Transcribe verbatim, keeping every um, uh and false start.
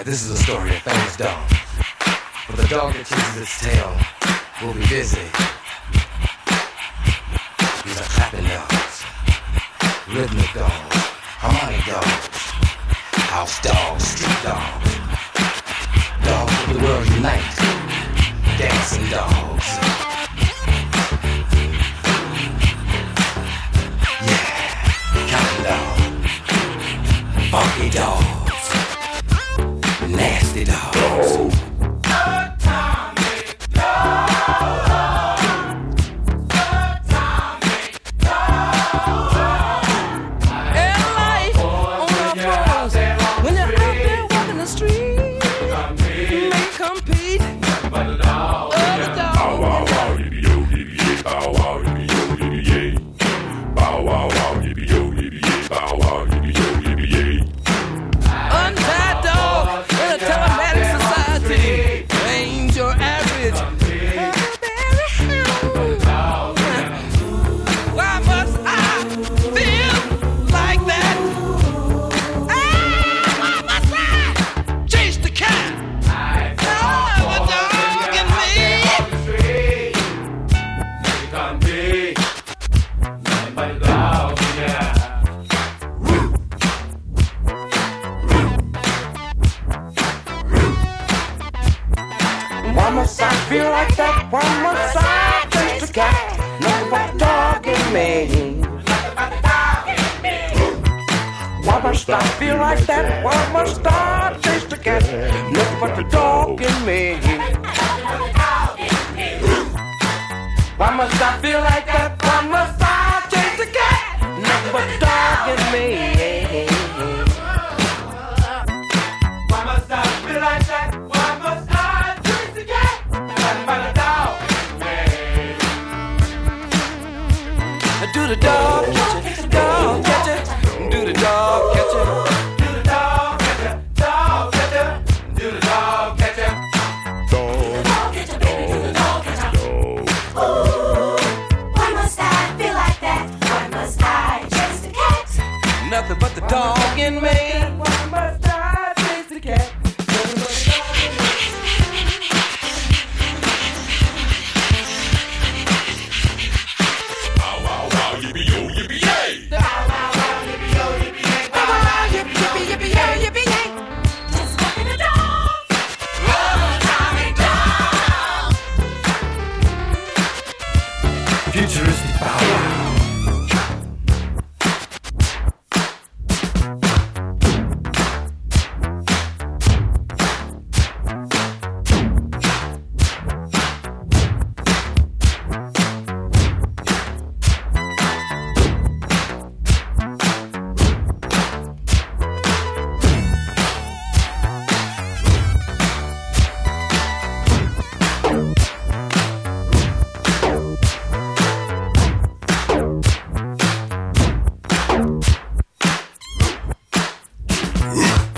that this is a story of famous dog. For the dog that chases its tail will be busy. These are clapping dogs, rhythmic dogs, harmonic dogs, house dogs, street dogs, dogs of the world unite, dancing dogs. Funky dogs, nasty dogs. Atomic dog, atomic dog. And life on the roads, when you're out there walking the street, you may compete. But the dog, bow wow wow, yippee yo, yippee yay, bow wow, yippee yo, yippee yay, bow wow wow, yippee yo, yippee yay, bow wow, yippee yo, yippee yay. Untied dog in a telematic society ain't your average. Why must I feel like that? Ah, why must I chase the cat? I have a dog in me. Nothing but a dog, yeah. Why must I feel like that? Why must I chase the cat? Nothing but a dog in me. Why must I feel like that? Why must I chase the cat? Nothing but the dog in me. Why must I feel like that? Why must I chase the cat? Nothing but the dog in me. Why must I feel like that? Why must I chase the cat? Nothing but a dog in me. Do the dog catch it, dog catch it. Do the dog catch it. Do the dog catch it, dog catch it. Do the dog catch it. Dog catch it, baby, do the dog catch it. Ooh, why must I feel like that? Why must I chase the cat? Nothing but the dog in me. Why must I chase the cat? Bow wow wow, yippee yo, yippee yay. Bow wow wow, yippee yo, yippee yay. Bow wow wow, yippee yippee yippee yay, yippee yay. Just walking a dog, atomic dog. Futuristic bow wow. Woo!